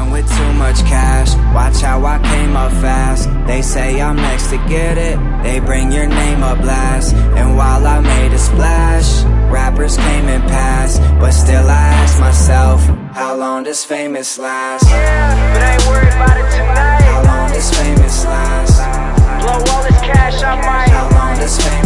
around with too much cash. Watch how I came up fast. They say I'm next to get it. They bring your name up last. And while I made a splash, rappers came and passed. But still I ask myself, how long does famous last? Yeah, but I ain't worried about it tonight. How long does famous last? Blow all this cash I might. How long does famous